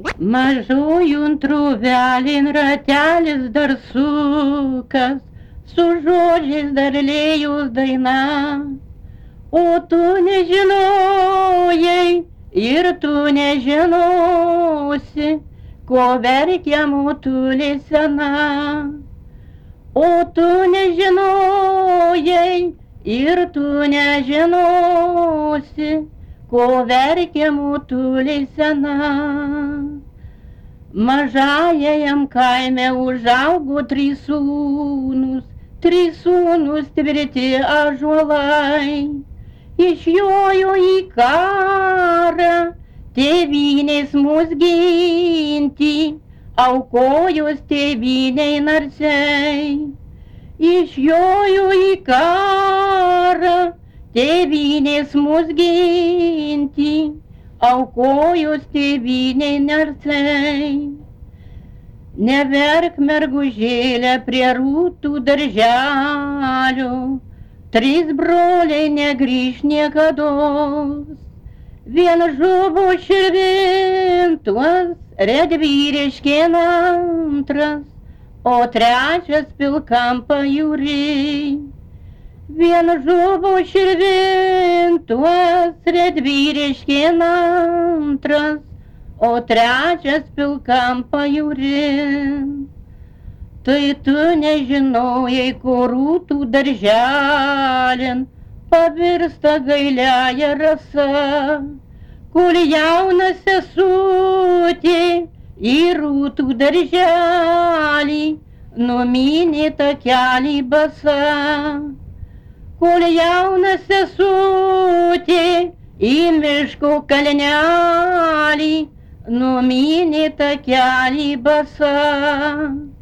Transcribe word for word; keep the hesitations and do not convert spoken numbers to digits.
Mažųjų trūvelin ratelis dar sukas, su žodžiais dar lėjus daina. O tu nežinojai ir tu nežinosi, ko verkia motulė sena. O tu nežinojai ir tu nežinosi, ko verkia motulė sena. Mažajam kaime užaugo trys sūnus, trys sūnus tvirti ąžuolai. Išjojo į karą, tėvynės mus ginti, aukojos tėvynei narsiai. Išjojo į karą, tėvynės mus ginti, aukojos tėvynei narsiai. Neverk mergužėlę prie rūtų darželio, trys broliai negrįž niekados. Vien žuvo širvintuos, redvyriškėn antras, o trečias pilkam pajūry. Vien žuvo širvintuos, redvyriškėn antras, o trečias pilkam pajūry. Tai tu nežinojai, ko rūtų darželin pavirsta gailiaja rasa, kur jaunas sesutė į rūtų darželį numynė takelį basa. Kur jaunas sesutė į miško kalnelį numynė takelį basa.